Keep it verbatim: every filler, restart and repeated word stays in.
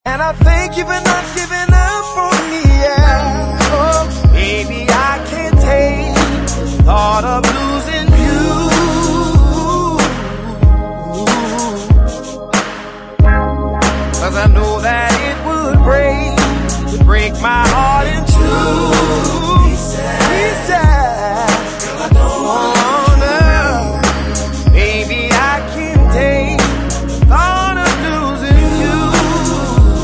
And I thank you for not giving up on me, yeah. Oh, baby, I can't take the thought of losing you. Cause I know that it would break, would break my heart in two. He said, he said, girl, I don't want